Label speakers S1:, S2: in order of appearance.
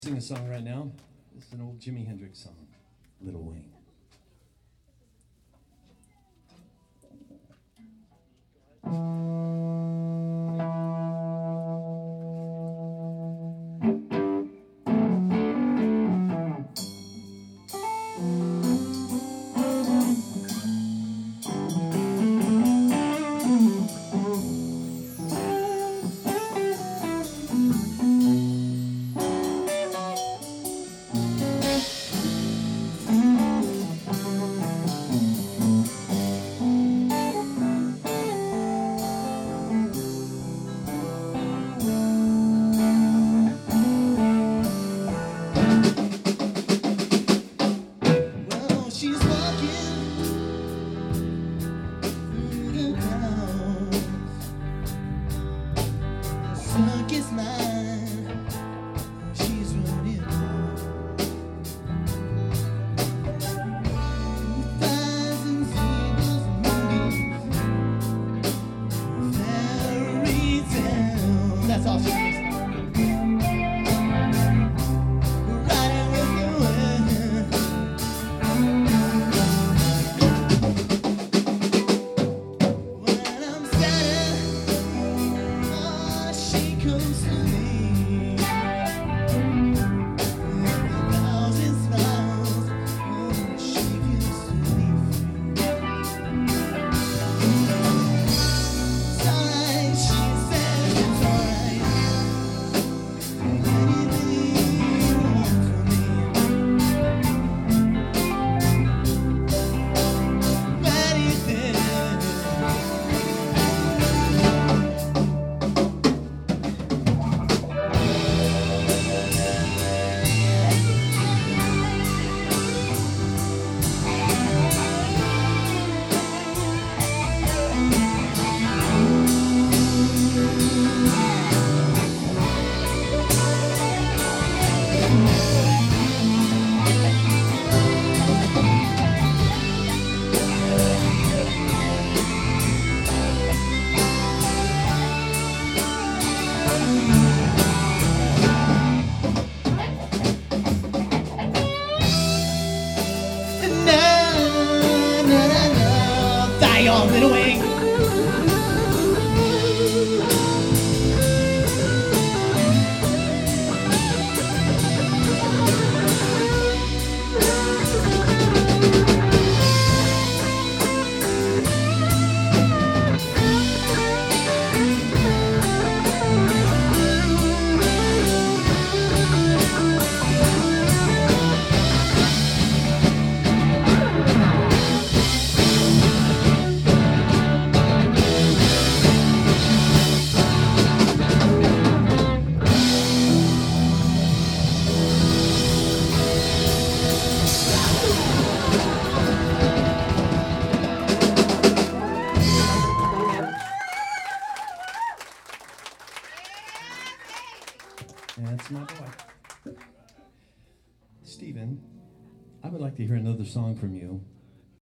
S1: Sing a song right now. This is an old Jimi Hendrix song, Little Wing.
S2: Circus line, she's running thousand seagulls, movies, fairy tale. That's all she knows. Riding with the wind. When I'm sad, she comes to me with 1,000 smiles, and she gives to me It's alright, she says it's alright. Anything you want from me, anything. Fly your little wing.
S1: That's my boy. Stephen, I would like to hear another song from you.